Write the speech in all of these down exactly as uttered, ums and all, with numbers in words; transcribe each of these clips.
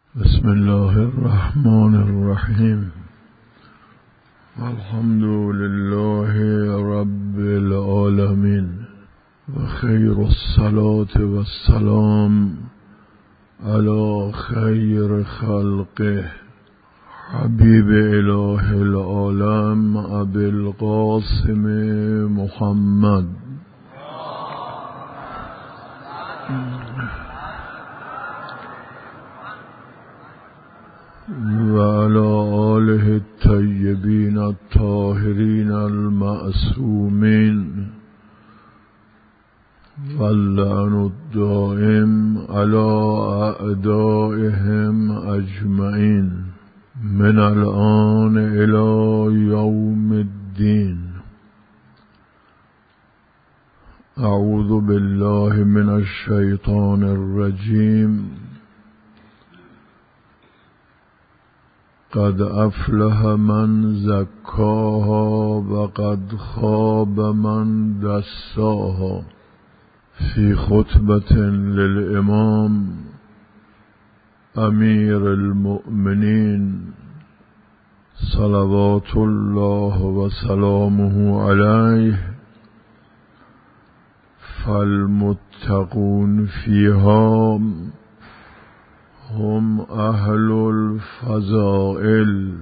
بسم الله الرحمن الرحیم. الحمد لله رب العالمین و خیر الصلاة و السلام علی خیر خلقه حبیب اله العالم ابی القاسم محمد و علی آله الطیبین الطاهرین المعصومین واللعن الدائم علی اعدائهم اجمعین من الآن الی یوم الدین. اعوذ بالله من الشیطان الرجیم. قد افلح من زکاها و قد خاب من دساها. فی خطبة للامام امیر المؤمنین صلوات الله و سلامه علیه. فالمتقون فیها هم اهل الفضائل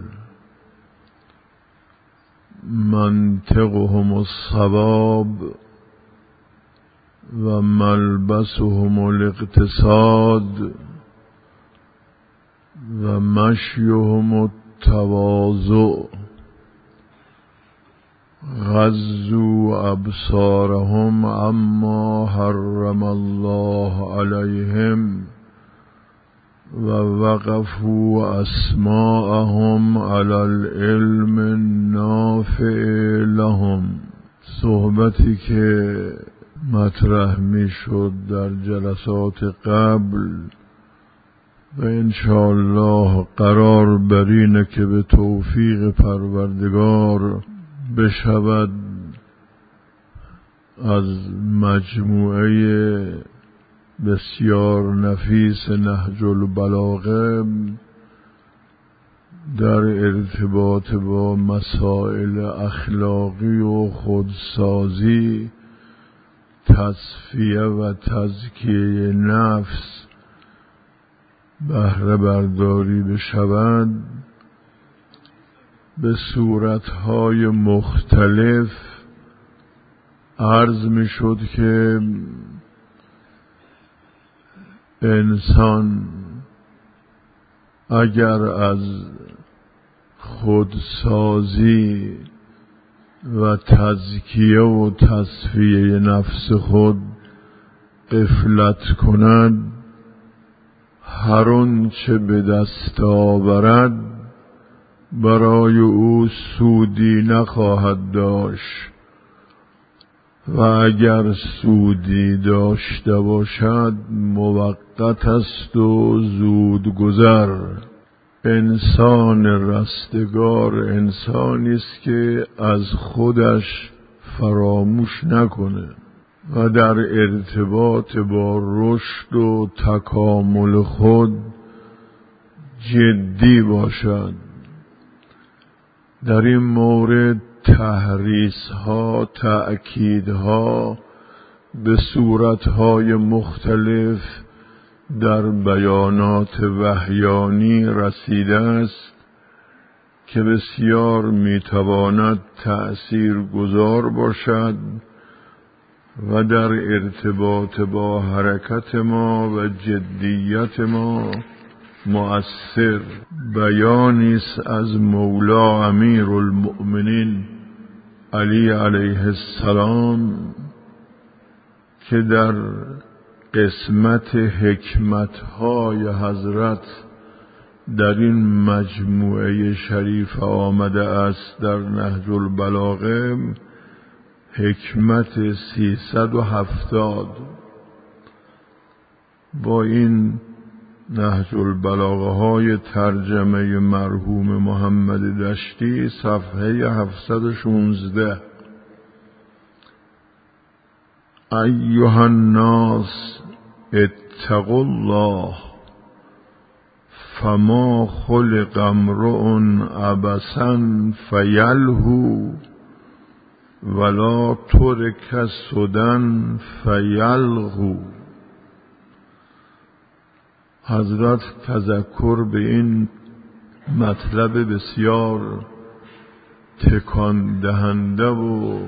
منطقهم الصواب و ملبسهم الاقتصاد و مشیهم التواضع. غضوا ابصارهم عما حرم الله علیهم و وقفوا اسماءهم علی العلم النافع لهم. صحبتی که مطرح می شد در جلسات قبل و انشاءالله قرار بر اینه که به توفیق پروردگار بشود از مجموعه بسیار نفیس نهج البلاغه در ارتباط با مسائل اخلاقی و خودسازی، تصفیه و تزکیه نفس بهره برداری بشود. به صورتهای مختلف عرض می شد که انسان اگر از خودسازی و تزکیه و تصفیه نفس خود غفلت کند، هر آنچه به دست آورد برای او سودی نخواهد داشت و اگر سودی داشته باشد موقت است و زود گذر. انسان رستگار انسانی است که از خودش فراموش نکنه و در ارتباط با رشد و تکامل خود جدی باشد. در این مورد تحریص ها، تأکید ها به صورت های مختلف در بیانات وحیانی رسیده است که بسیار میتواند تأثیر گذار باشد و در ارتباط با حرکت ما و جدیت ما مؤثر. بیانی است از مولا امیر المؤمنین علی علیه السلام که در قسمت حکمتهای حضرت در این مجموعه شریف آمده است در نهج البلاغه، حکمت سیصد و هفتاد. با این نهج البلاغه های ترجمه مرحوم محمد دشتی صفحه هفتصد و شانزده. ایها الناس اتقوا الله فما خلق امرؤ عبثا فیلهو ولا ترک سدى فیلغو. حضرت تذکر به این مطلب بسیار تکان دهنده و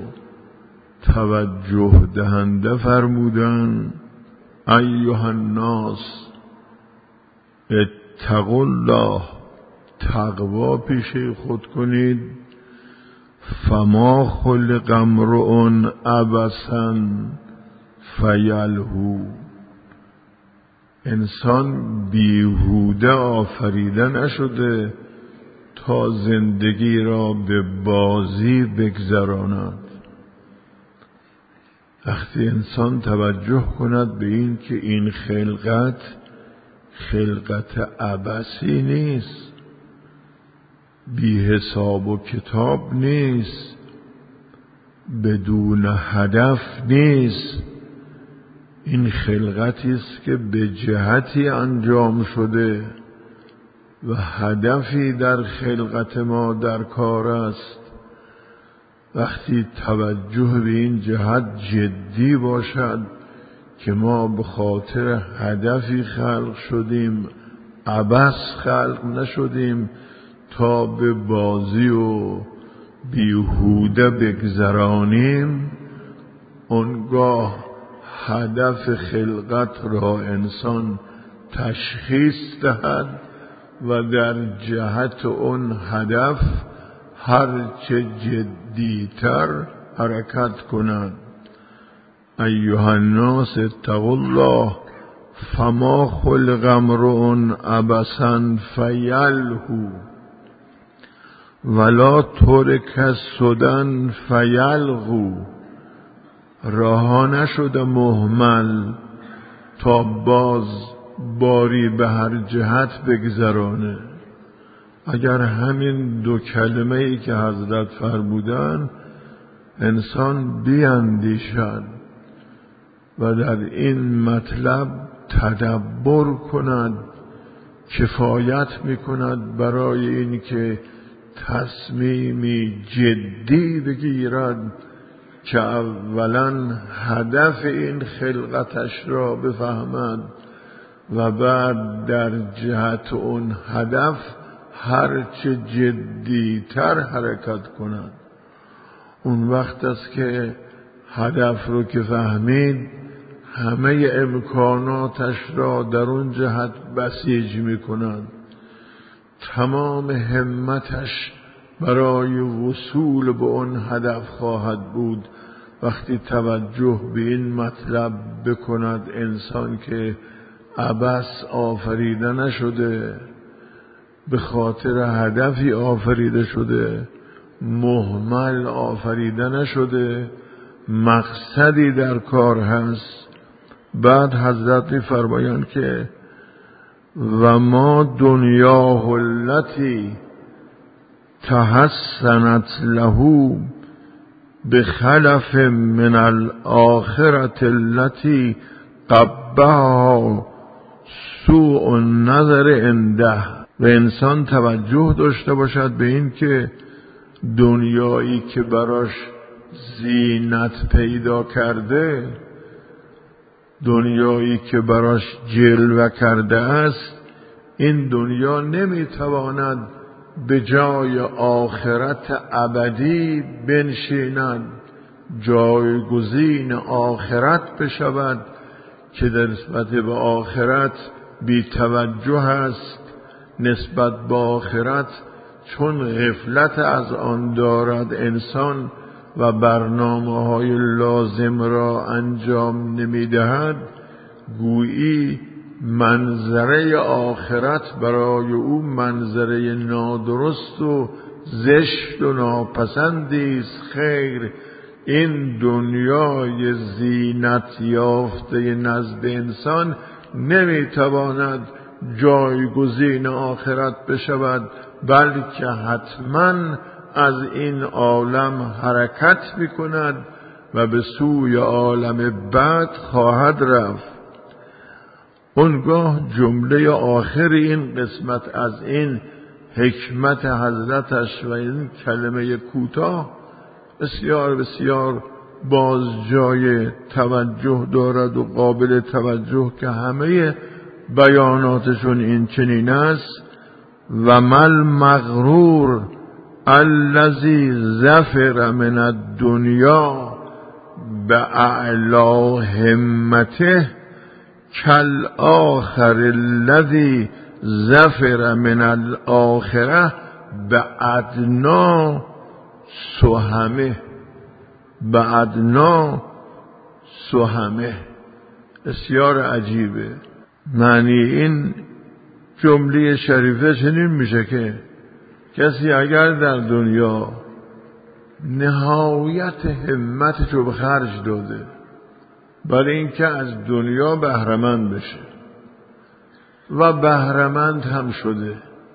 توجه دهنده فرمودن: ایها الناس اتقوا الله، تقوا پیش خود کنید. فما خلق امرؤ عبثا فیلهو، انسان بیهوده آفریده نشده تا زندگی را به بازی بگذراند. وقتی انسان توجه کند به این که این خلقت خلقت عبثی نیست، بی حساب و کتاب نیست، بدون هدف نیست، این خلقتی است که به جهتی انجام شده و هدفی در خلقت ما در کار است. وقتی توجه به این جهت جدی باشد که ما به خاطر هدفی خلق شدیم، عبث خلق نشدیم تا به بازی و بیهوده بگذرانیم، اونگاه هدف خلقت را انسان تشخیص دهد و در جهت اون هدف هرچه جدیتر حرکت کند. ایها الناس اتقوا الله فما خلق امرؤ عبثا فیلهو ولا ترک سدى فیلغو. رها نشده مهمل تا باز باری به هر جهت بگذرانه. اگر همین دو کلمه ای که حضرت فرمودن انسان بیندیشد و در این مطلب تدبر کند، کفایت میکند برای این که تصمیمی جدی بگیرد که اولا هدف این خلقتش را بفهمد و بعد در جهت اون هدف هرچه جدیتر حرکت کند. اون وقت است که هدف رو که فهمید همه امکاناتش را در اون جهت بسیج می کند. تمام همتش برای وصول به اون هدف خواهد بود. وقتی توجه به این مطلب بکند انسان که عبث آفریده نشده، به خاطر هدفی آفریده شده، مهمل آفریده نشده، مقصدی در کار هست. بعد حضرت فرمایند که و ما دنیاه التی تحسنت له بخلف من الآخرة التي قبها سوء النظر عنده. و انسان توجه داشته باشد به این که دنیایی که براش زینت پیدا کرده، دنیایی که براش جلوه کرده است، این دنیا نمیتواند به جای آخرت ابدی بنشیند، جایگزین آخرت بشود که در نسبت به آخرت بی توجه است. نسبت به آخرت چون غفلت از آن دارد انسان و برنامه های لازم را انجام نمی دهد، گویی منظره آخرت برای او منظره نادرست و زشت و ناپسندی است. خیر، این دنیای زینت یافته نزد انسان نمی تواند جایگزین آخرت بشود، بلکه حتما از این عالم حرکت می کند و به سوی عالم بعد خواهد رفت. اونگاه جمله آخر این قسمت از این حکمت حضرتش و این کلمه کوتاه بسیار بسیار باز جای توجه دارد و قابل توجه که همه بیاناتشون این چنین است: و مل مغرور الذی ظفر من الدنیا باعلی همته کالآخر الذی ظفر من الاخره بادنا سهمه. بادنا سهمه بسیار عجیبه. معنی این جمله شریفه چنین میشه که کسی اگر در دنیا نهایت همتش رو به خرج داده برای اینکه از دنیا بهره‌مند بشه و بهره‌مند هم شده،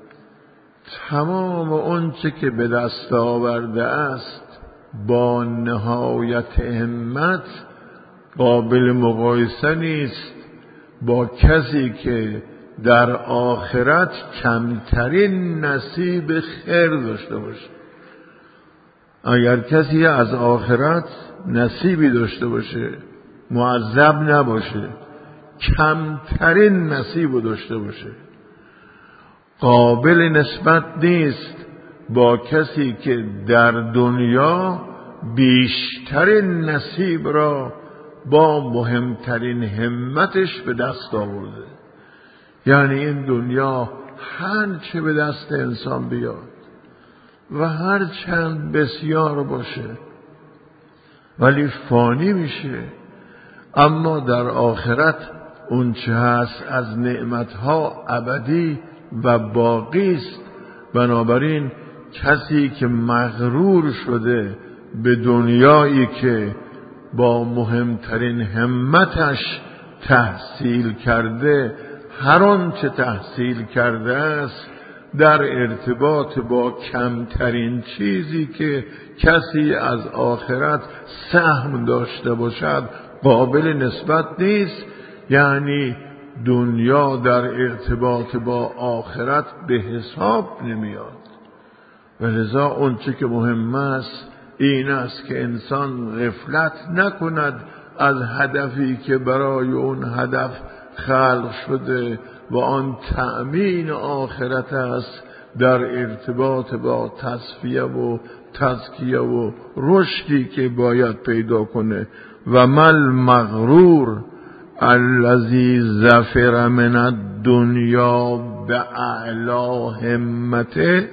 تمام اون چه که به دست آورده است با نهایت همت قابل مقایسه نیست با کسی که در آخرت کمترین نصیب خیر داشته باشه. اگر کسی از آخرت نصیبی داشته باشه، معذب نباشه، کمترین نصیب داشته باشه، قابل نسبت نیست با کسی که در دنیا بیشترین نصیب را با مهمترین همتش به دست آورده. یعنی این دنیا هر چه به دست انسان بیاد و هر چند بسیار باشه ولی فانی میشه، اما در آخرت اون چه هست از نعمتها ابدی و باقی است. بنابراین کسی که مغرور شده به دنیایی که با مهمترین همتش تحصیل کرده، هر آن چه تحصیل کرده است در ارتباط با کمترین چیزی که کسی از آخرت سهم داشته باشد قابل نسبت نیست. یعنی دنیا در ارتباط با آخرت به حساب نمیاد. و لذا اون چه که مهم است این است که انسان غفلت نکند از هدفی که برای اون هدف خلق شده و آن تأمین آخرت است در ارتباط با تصفیه و تزکیه و رشدی که باید پیدا کنه. و مل مغرور الذی ظفر من الدنیا باعلی همته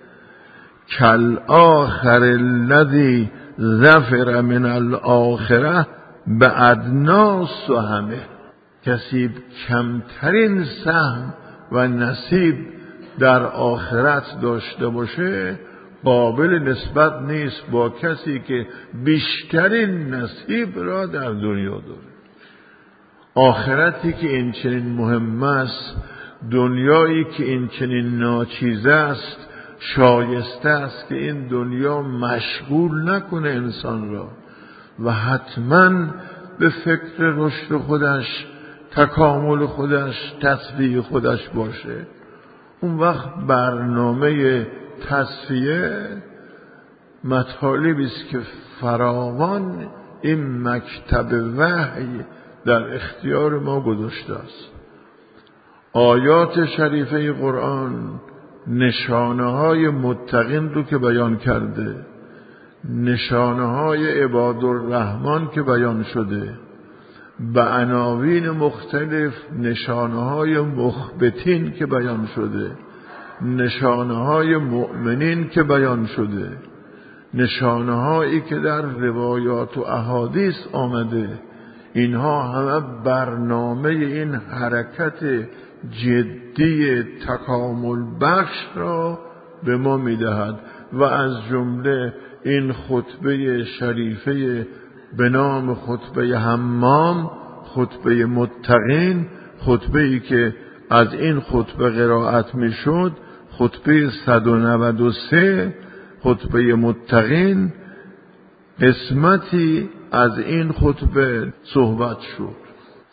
کالآخر الذی ظفر من الاخره بادنا سهمه. کسی کمترین سهم و نصیب در آخرت داشته باشه قابل نسبت نیست با کسی که بیشترین نصیب را در دنیا داره. آخرتی که این چنین مهم است، دنیایی که این چنین ناچیزه است، شایسته است که این دنیا مشغول نکنه انسان را و حتما به فکر رشد خودش، تکامل خودش، تصفیه خودش باشه. اون وقت برنامه تصفیه مطالبی است که فراوان این مکتب وحی در اختیار ما گذاشته است. آیات شریفه قرآن نشانه های متقین رو که بیان کرده، نشانه های عباد الرحمن که بیان شده، به عناوین مختلف نشانه های مخبتین که بیان شده، نشانه های مؤمنین که بیان شده، نشانه هایی که در روایات و احادیث آمده، اینها همه برنامه این حرکت جدی تکامل بخش را به ما میدهد. و از جمله این خطبه شریفه به نام خطبه حمام، خطبه متقین، خطبه ای که از این خطبه قرائت میشد، خطبه صد و نود و سه، خطبه متقین، قسمتی از این خطبه صحبت شد.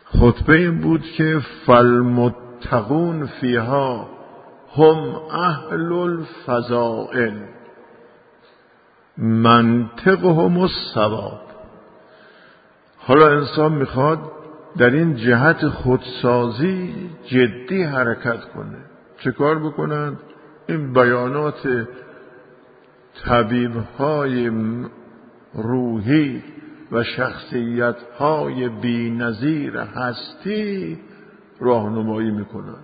خطبه این بود که فالمتقون فیها هم اهل الفضائل منطقهم الصواب. حالا انسان میخواد در این جهت خودسازی جدی حرکت کنه. چه کار بکنند؟ این بیانات طبیب‌های روحی و شخصیت‌های بی‌نظیر هستی راهنمایی میکنند.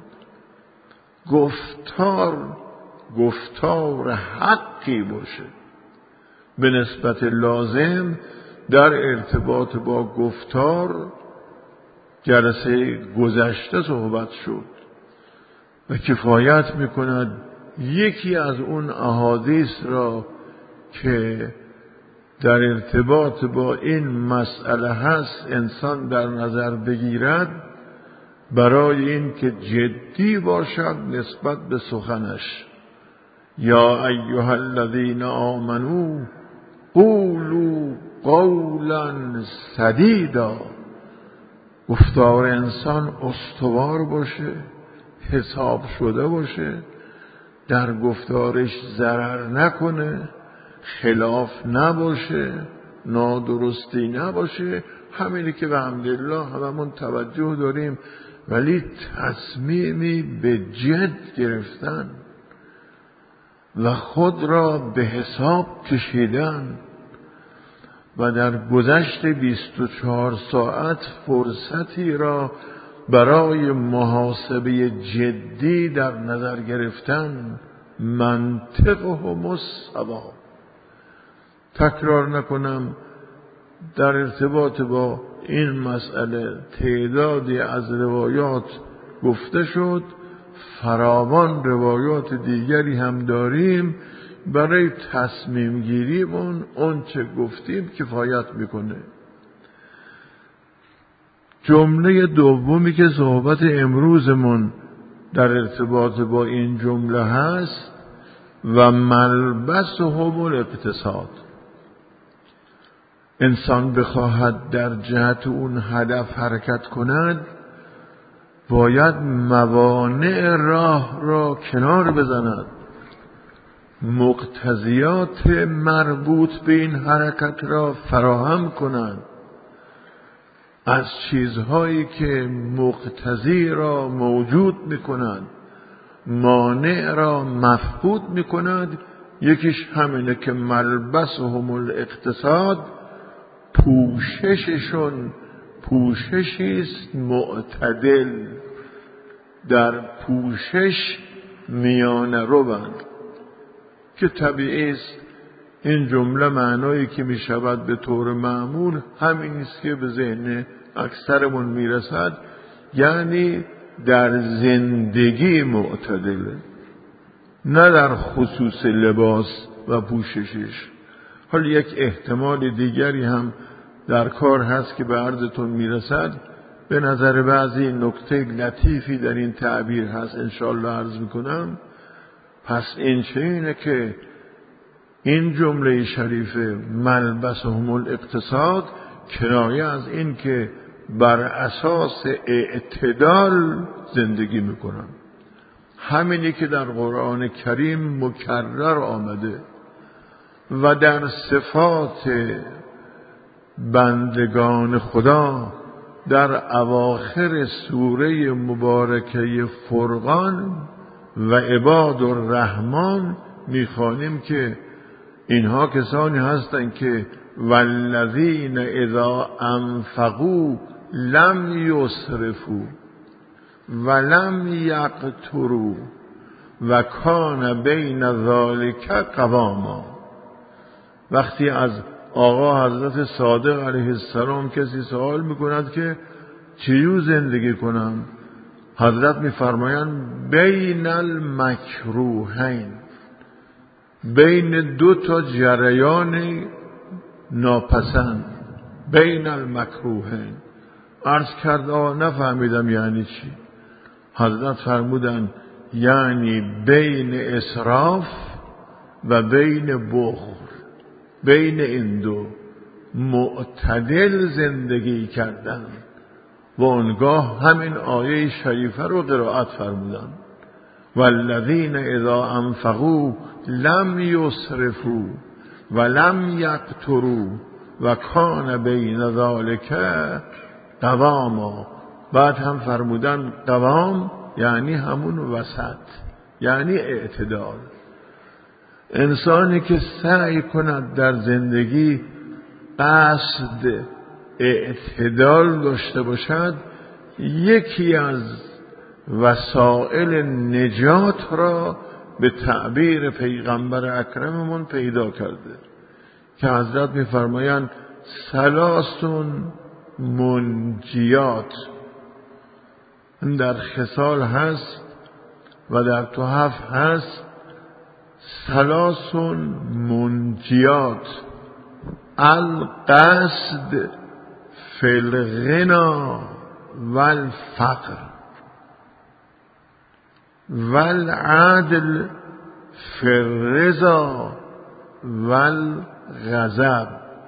گفتار گفتار حقی باشه، به نسبت لازم در ارتباط با گفتار جلسه گذشته صحبت شد و کفایت میکند یکی از اون احادیث را که در ارتباط با این مسئله هست انسان در نظر بگیرد، برای این که جدی باشد نسبت به سخنش. یا ایها الذین آمنو قولوا قولا سدیدا. گفتار انسان استوار باشه، حساب شده باشه، در گفتارش ضرر نکنه، خلاف نباشه، نادرستی نباشه. همینی که به حمدالله هممون توجه داریم، ولی تصمیمی به جد گرفتن و خود را به حساب کشیدن و در گذشت بیست و چهار ساعت فرصتی را برای محاسبه جدی در نظر گرفتن. منطقهم الصواب. تکرار نکنم، در ارتباط با این مسئله تعدادی از روایات گفته شد، فراوان روایات دیگری هم داریم. برای تصمیم گیریمون اون چه گفتیم کفایت میکنه. جمله دومی که صحبت امروزمون در ارتباط با این جمله هست و ملبسهم الاقتصاد. انسان بخواهد در جهت اون هدف حرکت کند، باید موانع راه را کنار بزند، مقتضیات مربوط به این حرکت را فراهم کند. از چیزهایی که مقتضی را موجود می‌کند مانع را مفقود می‌کند، یکیش همینه که ملبسهم الاقتصاد، پوشششون پوششی است معتدل، در پوشش میانه روند، که طبیعی است این جمله معنایی که می شود به طور معمول همین است که به ذهن اکثرمون می رسد، یعنی در زندگی معتدله، نه در خصوص لباس و پوششش. حالا یک احتمال دیگری هم در کار هست که به عرضتون می رسد. به نظر بعضی نکته لطیفی در این تعبیر هست، انشاءالله عرض می کنم. پس این چه اینه که این جمله شریفه ملبسهم الاقتصاد کنایه از این که بر اساس اعتدال زندگی میکنن. همینی که در قرآن کریم مکرر آمده و در صفات بندگان خدا در اواخر سوره مبارکه فرقان و عباد الرحمن میخوانیم که اینها کسانی هستند که والذین اذا انفقوا لم یسرفوا ولم یقتروا و کان بین ذلک قواما. وقتی از آقا حضرت صادق علیه السلام کسی سوال میکند که چیو زندگی کنم، حضرت میفرمایند بین المکروهین، بین دو تا جریان ناپسند، بین المکروهین. عرض کرد آقا نفهمیدم یعنی چی؟ حضرت فرمودند یعنی بین اسراف و بین بخل، بین این دو معتدل زندگی کردن. و اونگاه همین آیه شریفه رو قرائت فرمودن والذین اذا انفقوا لم یسرفوا ولم یقتروا و کان بین ذلک قواما. بعد هم فرمودن قوام یعنی همون وسط، یعنی اعتدال. انسانی که سعی کند در زندگی قصد اعتدال داشته باشد، یکی از وسائل نجات را به تعبیر پیغمبر اکرممون پیدا کرده که حضرت می‌فرمایند ثلاثون منجیات. این در خصال هست و در تحف هست. ثلاثون منجیات القصد فی الغنا والفقر والعدل فی الرضا والغضب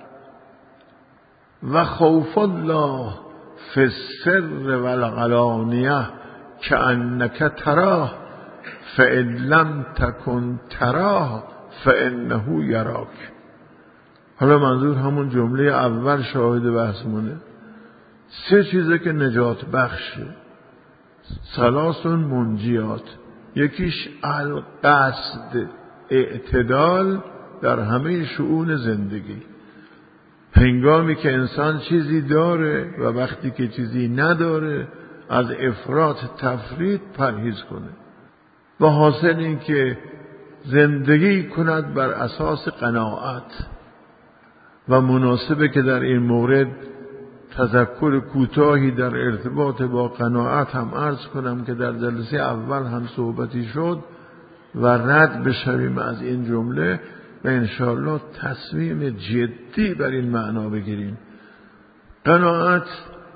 و خوف الله فی السر والعلانیه کأنک تراه فإن لم تکن تراه فإنه یراک. حالا منظور همون جمله اول شاهد بحثمونه. سه چیزه که نجات بخشه، ثلاثون منجیات. یکیش القصد، اعتدال در همه شؤون زندگی. هنگامی که انسان چیزی داره و وقتی که چیزی نداره از افراط تفرید پرهیز کنه و حاصل این که زندگی کند بر اساس قناعت. و مناسبه که در این مورد تذکر کوتاهی در ارتباط با قناعت هم عرض کنم که در جلسه اول هم صحبتی شد و رد بشویم از این جمله و انشاءالله تصمیم جدی بر این معنا بگیریم. قناعت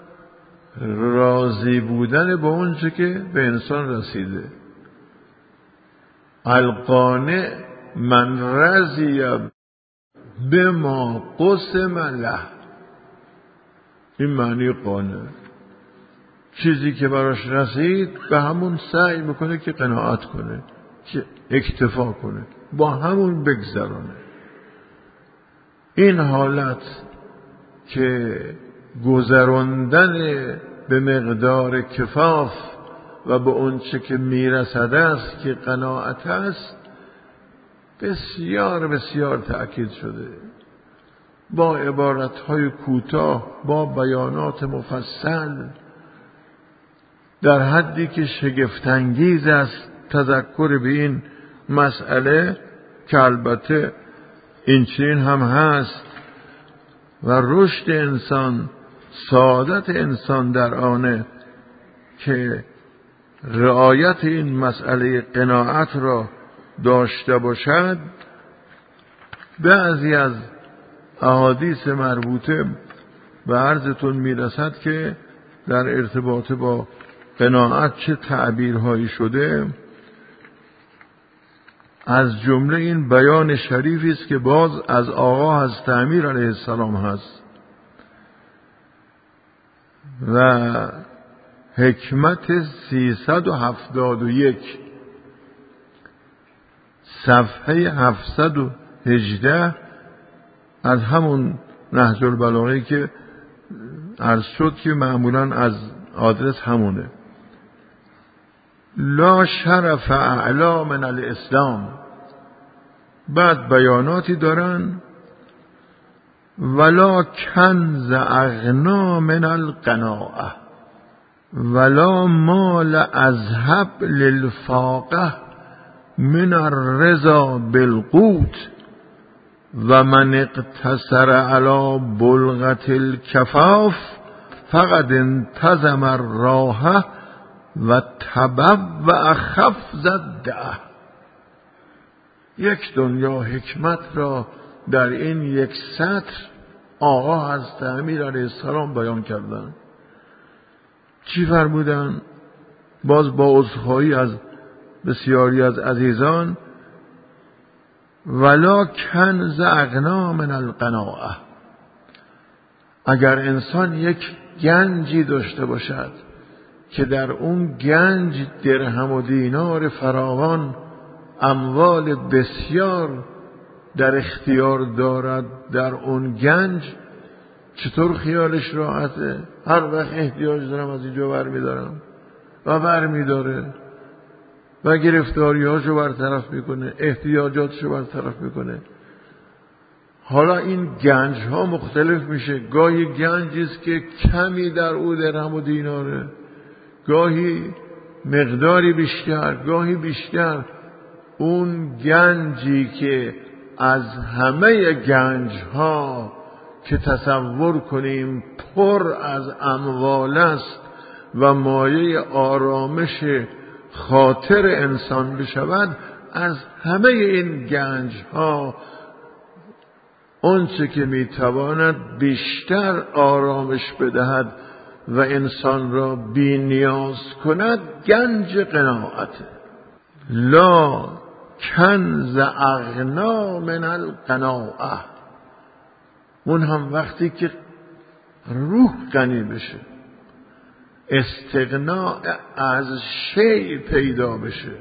راضی بودن با اون چه که به انسان رسیده. القانع من رضی بما قسم له. این معنی قانع، چیزی که براش رسید به همون سعی میکنه که قناعت کنه، که اکتفا کنه، با همون بگذرانه. این حالت که گذراندن به مقدار کفاف و به اون چه که میرسد است که قناعت است، بسیار بسیار تأکید شده با عبارتهای کوتاه، با بیانات مفصل، در حدی که شگفت‌انگیز است تذکر به این مسئله که البته این چنین هم هست و رشد انسان، سعادت انسان در آنه که رعایت این مسئله قناعت را داشته باشد. بعضی از احادیث مربوطه به عرضتون میرسد که در ارتباط با قناعت چه تعبیرهایی شده. از جمله این بیان شریفی است که باز از آقا حضرت امیر علیه السلام هست و حکمت سیصد و هفتاد و یک صفحه هفتصد و هجده از همون نهج البلاغه که عرض شد که معمولا از آدرس همونه. لا شرف اعلا من الاسلام. بعد بیاناتی دارن ولا کنز اغنا من القناعه ولا مال اذهب للفاقه من الرضا بالقوت و من اقتصر على بلغة الکفاف فقد انتظم الراحه و تبوأ خفض الدعه. یک دنیا حکمت را در این یک سطر آقا حضرت امیر علیه السلام بیان کردن. چی فرمودن؟ باز با عذرخواهی از بسیاری از عزیزان، ولا کنز اغنا من القناعه. اگر انسان یک گنجی داشته باشد که در اون گنج درهم و دینار فراوان، اموال بسیار در اختیار دارد، در اون گنج چطور خیالش راحته؟ هر وقت احتیاج دارم از اینجا بر میدارم و بر میداره و گرفتاری‌هاشو برطرف میکنه، احتیاجاتشو برطرف میکنه. حالا این گنج ها مختلف میشه. گاهی گنجی است که کمی در او درهم و دیناره، گاهی مقداری بیشتر، گاهی بیشتر. اون گنجی که از همه گنج ها که تصور کنیم پر از اموال است و مایه آرامش خاطر انسان بشود، از همه این گنج ها اونچه که میتواند بیشتر آرامش بدهد و انسان را بی نیاز کند گنج قناعت. لا کنز اغنا من القناعه. اون هم وقتی که روح غنی بشه، استغنا از شیء پیدا بشه،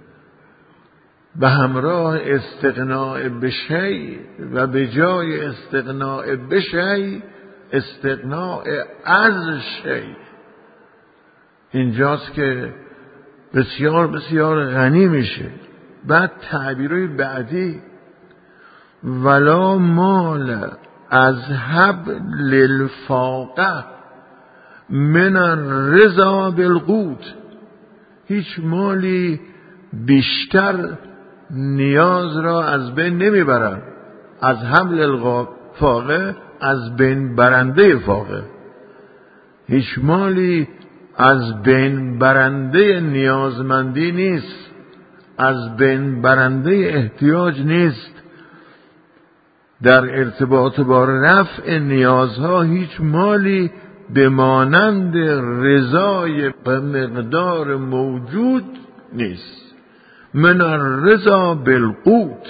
به همراه استغناء به شیء و به جای استغناء به شیء استغناء از شیء. اینجاست که بسیار بسیار غنی میشه. بعد تعبیرهای بعدی، ولا مال اذهب للفاقه من الرضا بالقوت. هیچ مالی بیشتر نیاز را از بین نمیبرد. از حمل الفاقه، از بین برنده فاقه. هیچ مالی از بین برنده نیازمندی نیست، از بین برنده احتیاج نیست. در ارتباط با رفع نیازها هیچ مالی به مانند رضای به مقدار موجود نیست. من الرضا بالقوت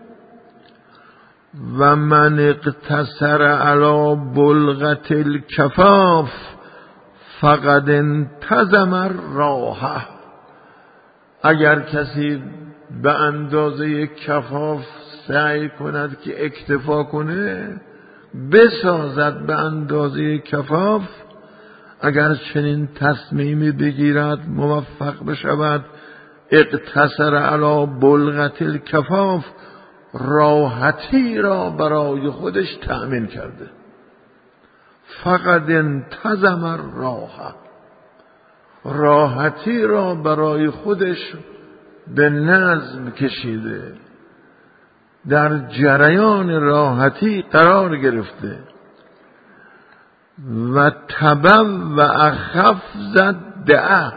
و من اقتصر علی بلغة الکفاف فقد انتظم الراحه. اگر کسی به اندازه کفاف سعی کند که اکتفا کنه، بسازد به اندازه کفاف، اگر چنین تصمیمی بگیرد موفق بشود، اقتصر علی بلغة الکفاف، راحتی را برای خودش تأمین کرده. فقد انتظم الراحه، راحتی را برای خودش به نظم کشیده، در جریان راحتی قرار گرفته. و تبم و اخف زد دعه،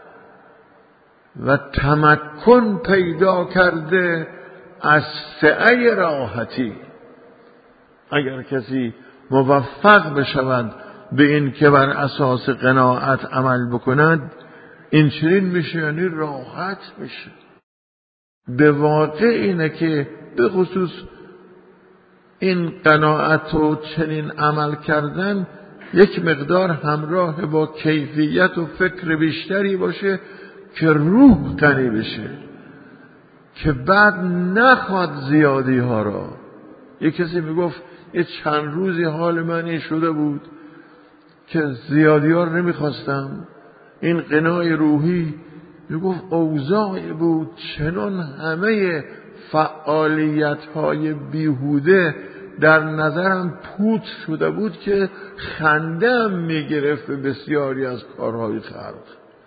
و تمکن پیدا کرده از سعه راحتی. اگر کسی موفق بشود به این که بر اساس قناعت عمل بکند، این چنین میشه، یعنی راحت میشه. به واقع اینه که به خصوص این قناعت و چنین عمل کردن یک مقدار همراه با کیفیت و فکر بیشتری باشه که روح غنی بشه، که بعد نخواد زیادی ها را. یک کسی میگفت یه چند روزی حال من این شده بود که زیادی ها رو نمیخواستم. این قناع روحی میگفت اوضاعی بود چنان همه فعالیت های بیهوده در نظرم پوت شده بود که خنده‌ام میگرفت به بسیاری از کارهای خلق.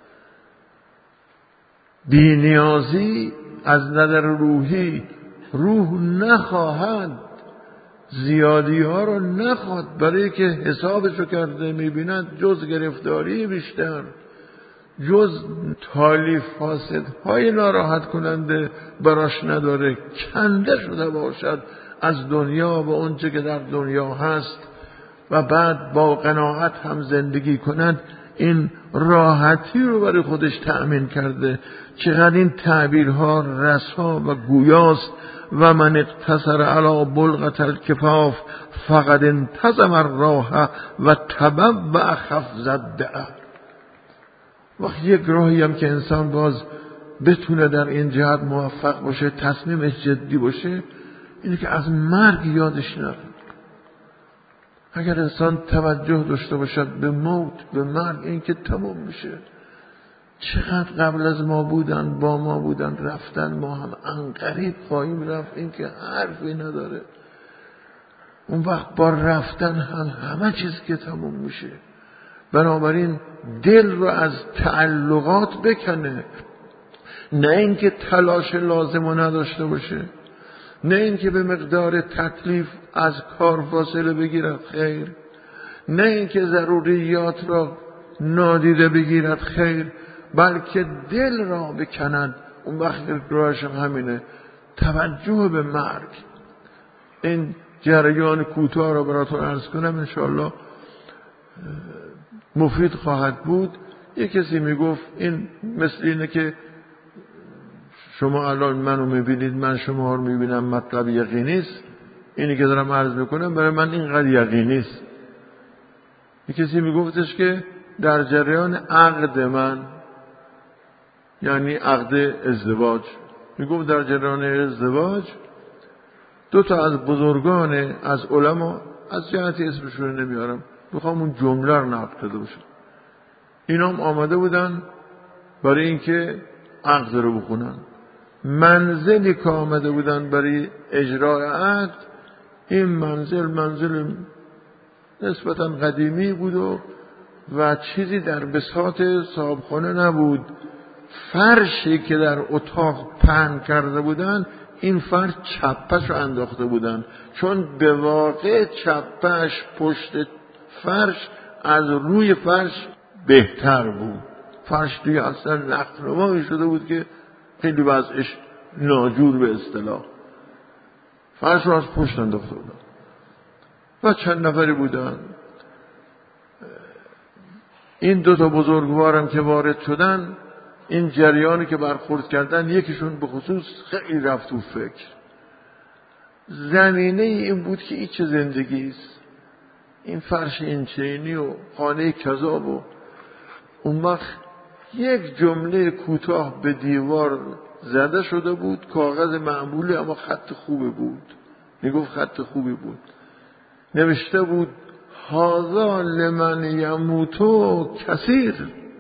بی نیازی از نظر روحی، روح نخواهد، زیادی ها رو نخواد، برای که حسابشو کرده میبیند جز گرفتاری بیشتر، جز تالیف فاسد های ناراحت کننده براش نداره. کنده شده باشد از دنیا و اونچه که در دنیا هست و بعد با قناعت هم زندگی کند، این راحتی رو برای خودش تأمین کرده. چقدر این تعبیرها رسا و گویاست و من اقتصر علی بلغة الکفاف فقد انتظم الراه و تبوأ خفض الدعر. وقتی یک راهی هم که انسان باز بتونه در این جهت موفق باشه، تصمیمش جدی باشه، اینه که از مرگ یادش نره. اگر انسان توجه داشته باشد به موت، به مرگ، این که تمام میشه. چقدر قبل از ما بودن، با ما بودن، رفتن، ما هم عنقریب خواهیم رفت، این که حرفی نداره. اون وقت با رفتن هم همه چیز که تمام میشه. بنابراین دل رو از تعلقات بکنه، نه اینکه تلاش لازم رو نداشته باشه، نه اینکه به مقدار تکلیف از کار فاصله بگیرد، خیر، نه اینکه ضروریات را نادیده بگیرد، خیر، بلکه دل را بکند. اون وقت راهش همینه، توجه به مرگ. این جریان کوتاه را براتون عرض کنم، انشاءالله مفید خواهد بود. یک کسی میگفت این مثل اینه که شما الان منو میبینید، من شما رو میبینم، مطلب یقینی است. اینی که دارم عرض میکنم برای من اینقدر یقینی است. یک کسی میگفتش که در جریان عقد من، یعنی عقد ازدواج، میگفت در جریان ازدواج دو تا از بزرگان از علما، از جهتی اسمشون نمیارم، میخوام اون جمله رو نقل کرده باشم، اینا هم آمده بودن برای اینکه عقد رو بخونن. منزلی که آمده بودن برای اجرای عقد، این منزل منزل نسبتا قدیمی بود و و چیزی در بساط صاحبخانه نبود. فرشی که در اتاق پهن کرده بودن، این فرش چپش رو انداخته بودن، چون به واقع چپش پشت فرش از روی فرش بهتر بود. فرش دیگه اصلا نخنمایی شده بود که خیلی وضعش ناجور به اصطلاح. فرش رو از پشت انداخته بودن و چند نفری بودن. این دو تا بزرگوارم که وارد شدن، این جریانی که برخورد کردن، یکیشون به خصوص خیلی رفت تو فکر. زمینه این بود که این چه زندگی است، این فرش این چینی و خانه کذاب. و اون وقت یک جمله کوتاه به دیوار زده شده بود، کاغذ معمولی اما خط خوبی بود، میگفت خط خوبی بود، نوشته بود هذا لمن یموتو کثیر،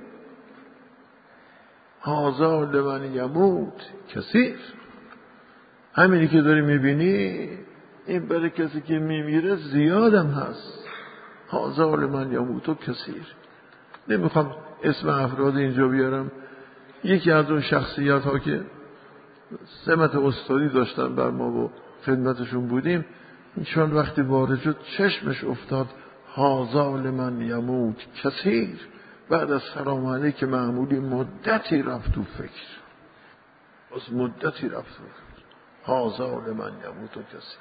هذا لمن یموت کثیر. همینی که داری میبینی این برای کسی که میمیره زیادم هست. هذا لمن یموتو کثیر. نمیخوام اسم افراد اینجا بیارم. یکی از اون شخصیت ها که سمت استادی داشتن بر ما و خدمتشون بودیم، چون وقتی وارد شد چشمش افتاد هذا لمن یموت کثیر. بعد از سلام علیک معمولی مدتی رفت تو فکر، از مدتی رفت تو فکر هذا لمن یموت کثیر.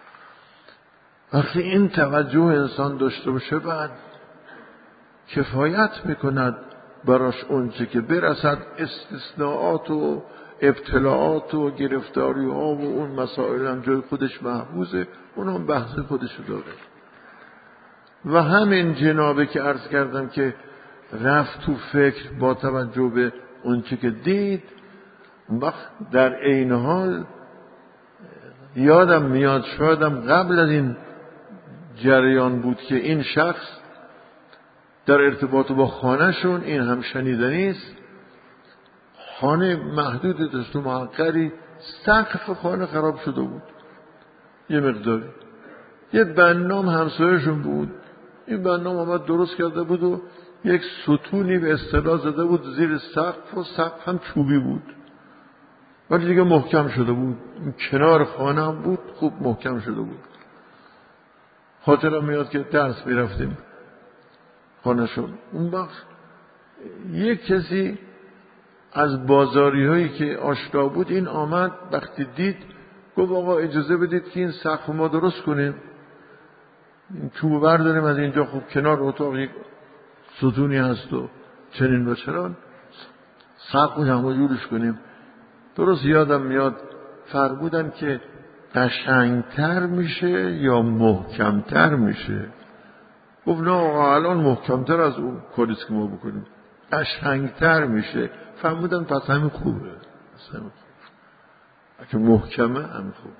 وقتی این توجه انسان داشته باشه، بعد کفایت میکند براش اونچه که برسد. استثناءات و ابتلاعات و گرفتاری ها و اون مسائل هم جای خودش محفوظه، اونم بحث خودش داره. و همین جنابه که عرض کردم که رفت تو فکر با توجه به اونچه که دید، وقت در عین حال یادم میاد، شایدم قبل از این جریان بود که این شخص در ارتباط با خانهشون، این هم شنیدنی است، خانه محدود داشت و محقری، سقف خانه خراب شده بود یه مقداری. یه بنام همسایه‌شون بود، این بنام آمد درست کرده بود و یک ستونی به اصطلاح زده بود زیر سقف و سقف هم چوبی بود ولی دیگه محکم شده بود. کنار خانه هم بود، خوب محکم شده بود. خاطرم میاد که درس میرفتیم خانه شد. اون وقت یک کسی از بازاری هایی که آشنا بود این آمد، وقتی دید گفت آقا اجازه بدید که این سقف ما درست کنیم، این چوب برداریم از اینجا، خوب کنار اتاق یک ستونی هست و چنین و چنان، سقف هم جورش کنیم. درست یادم میاد فرمودن که قشنگتر میشه یا محکمتر میشه؟ گفت نه الان محکمتر از اون کاری که ما بکنیم، قشنگتر میشه. فهمیدم پس همین خوبه، پس همین خوبه، اگه محکمه همین خوبه.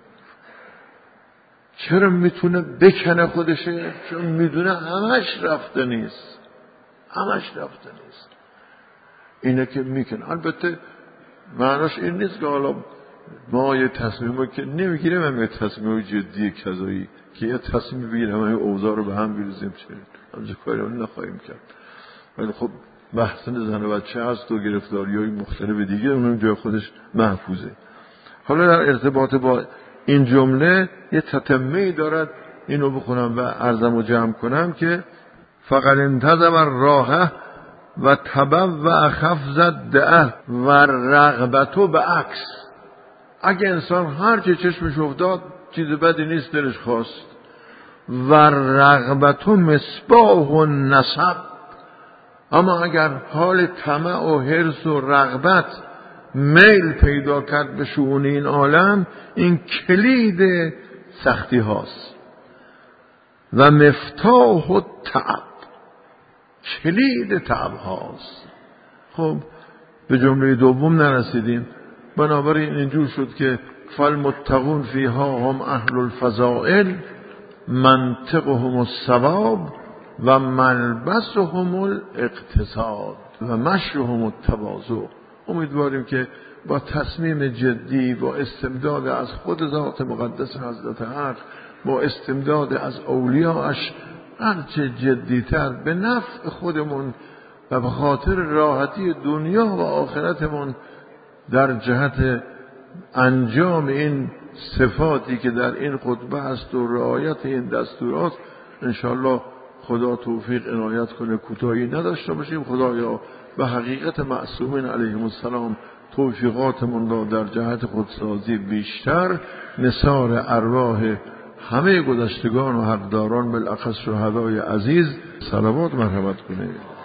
چرا میتونه بکنه خودشه؟ چون میدونه همش رفته نیست، همش رفته نیست. اینه که میکنه. البته معناش این نیست که حالا ما یه تصمیم که نمیگیریم، هم یه تصمیم جدی کذایی که یه تصمیم بگیریم همه اوضاع رو به هم بریزیم، چه همچه کاری رو نخواهیم کرد. ولی خب بحث زن و بچه هست و گرفتاری های مختلف دیگه، اونم جای خودش محفوظه. حالا در ارتباط با این جمله یه تتمه‌ای دارد، اینو بخونم و عرضم و جمع کنم که فقط انتظم الراحه و طبب و اخف زد دعه و رغبتو به عکس. اگه انسان هر چه چشمش افتاد چیز بدی نیست دلش خواست، و رغبتو مصباح و نسب، اما اگر حال طمع و حرص و رغبت میل پیدا کرد به شؤون این عالم، این کلید سختی هاست. و مفتاح و تعب، کلید تعب هاست. خب به جمله دوم نرسیدیم، بنابراین اینجور شد که فالمتقون فیها هم اهل الفضائل منطقهم الثواب و ملبسهم الاقتصاد و مشرهم التواضع. امیدواریم که با تصمیم جدی، با استمداد از خود ذات مقدس حضرت حق، با استمداد از اولیاءش هرچه جدیتر به نفع خودمون و به خاطر راحتی دنیا و آخرتمون در جهت انجام این صفاتی که در این خطبه است و رعایت این دستورات، انشاءالله خدا توفیق عنایت کنه کوتاهی نداشته باشیم. خدایا به حقیقت معصومین علیهم السلام توفیقاتمون را در جهت خودسازی بیشتر، نثار ارواح همه گذشتگان و حقداران بالاخص شهدای عزیز صلوات مرحمت کنه.